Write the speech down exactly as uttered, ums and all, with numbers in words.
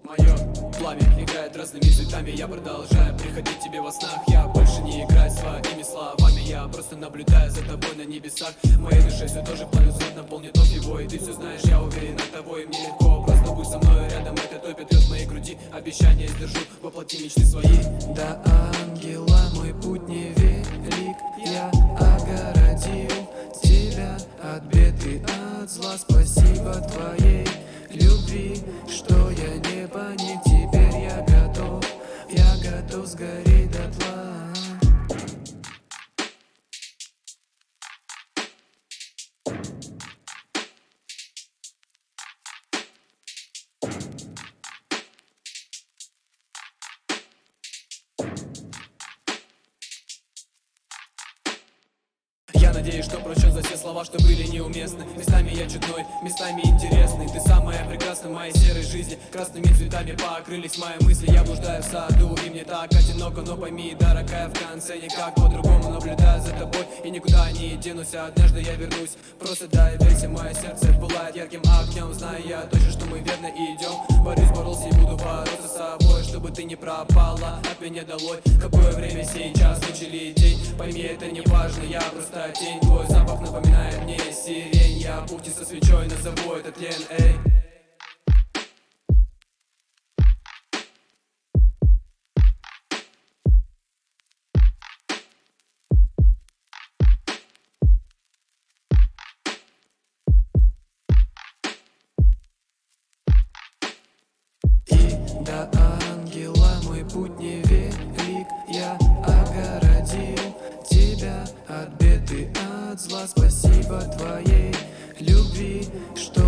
Мое пламя играет разными цветами. Я продолжаю приходить тебе во снах. Я больше не играю своими словами. Я просто наблюдаю за тобой на небесах. В моей душе все тоже пламя свет наполнит вновь его. И ты все знаешь, я уверен от того, и мне легко. Просто будь со мной рядом, это топит лед в моей груди. Обещания сдержу, воплоти мечты свои. До ангела мой путь невелик. Я огородил тебя от бед и от зла. Спасибо твоей любви, что я не паник. Теперь я готов, я готов сгореть дотла. Я надеюсь, что прощен за все слова, что были неуместны. Местами я чудной, местами интересный. Ты самая прекрасная в моей серой жизни. Красными цветами покрылись мои мысли. Я блуждаю в саду, и мне так одиноко. Но пойми, дорогая, в конце никак по-другому. Наблюдаю за тобой и никуда не денусь. Однажды я вернусь, просто дай верься. Мое сердце пылает ярким огнем. Знаю я точно, что мы верно идем. Борюсь, боролся и буду бороться с собой, чтобы ты не пропала от меня долой. Какое время сейчас, ночь или день, пойми, это не важно, я просто тень. Твой запах напоминает мне сирень. Я пухти со свечой, назову этот тлен, эй. И до ангела мой путь невелик. Я огородил тебя от бед и от зла. Спасибо твоей любви, что